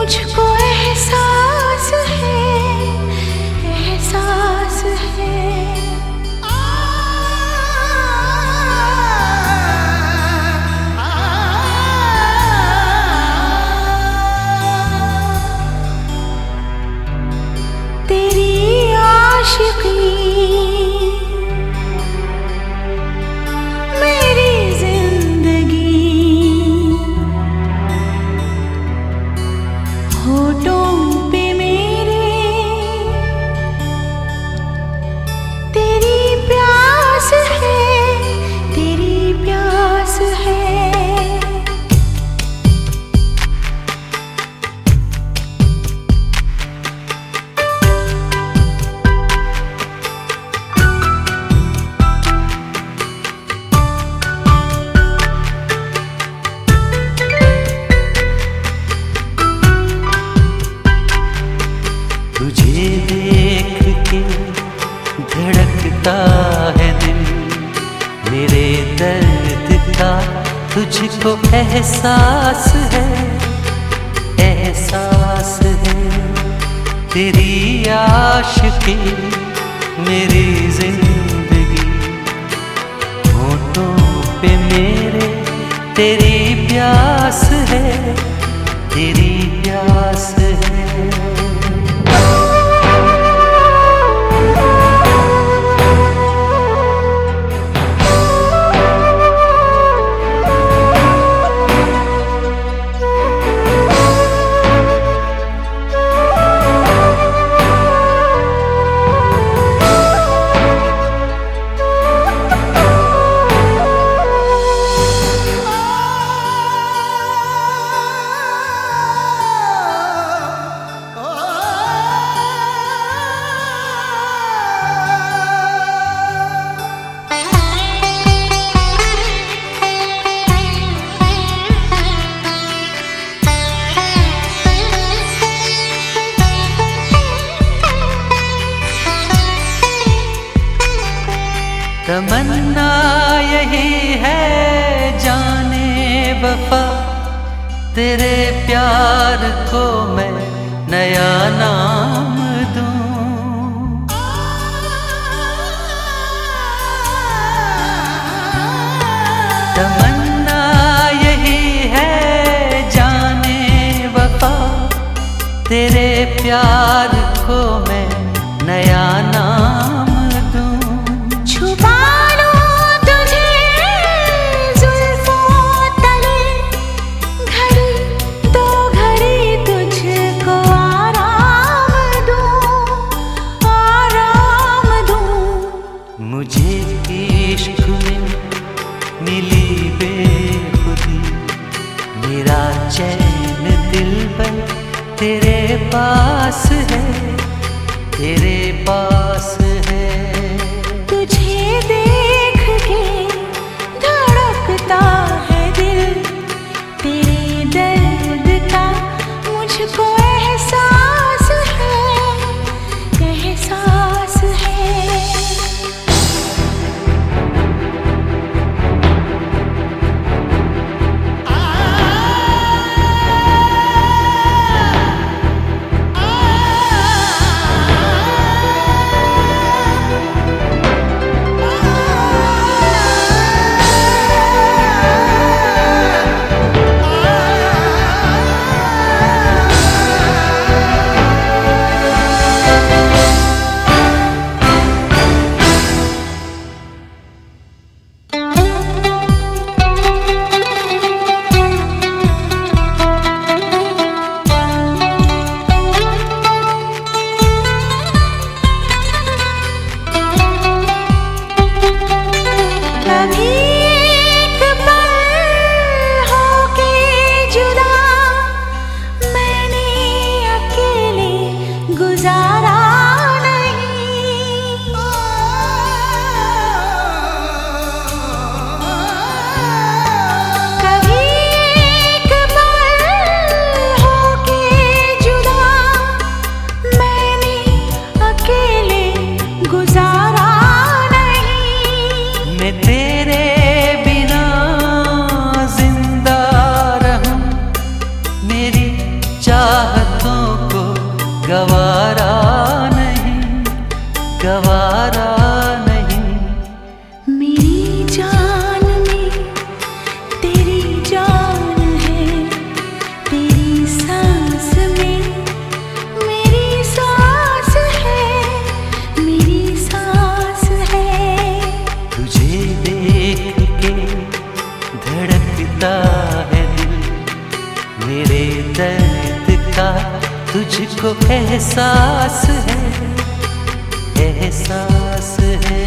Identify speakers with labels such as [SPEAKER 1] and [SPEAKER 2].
[SPEAKER 1] मुझको एहसास है, एहसास है। तेरी आशिकी मेरी जिंदगी, होठों पे मेरे तेरी प्यास है, तेरी प्यास है।
[SPEAKER 2] तुझे देख के धड़कता है दिल, मेरे दर्द का तुझको एहसास है, एहसास है। तेरी आशिकी मेरी जिंदगी, होठों पे मेरे तेरी प्यास है, तेरी प्यास है। तमन्ना यही है जाने वफा, तेरे प्यार को मैं नया नाम दूं। तमन्ना यही है जाने वफा, तेरे प्यार को मैं नया नाम दूं।
[SPEAKER 1] छुपा लूं तुझे जुल्फों तले, घड़ी दो घड़ी तुझको आराम दूं, आराम दूं।
[SPEAKER 2] मुझे इश्क में मिली बेखुदी, मेरा चैन दिल पर तेरे पास है, तेरे पास है।
[SPEAKER 1] तुझे देख के धड़कता है दिल, तेरे दर्द का मुझको एहसास है, एहसास है।
[SPEAKER 2] गवारा नहीं, गवारा नहीं।
[SPEAKER 1] मेरी जान में तेरी जान है, तेरी सांस में मेरी सांस है, मेरी सांस है।
[SPEAKER 2] तुझे देख के धड़कता है दिल, मेरे दर्द का तुझको एहसास है, एहसास है।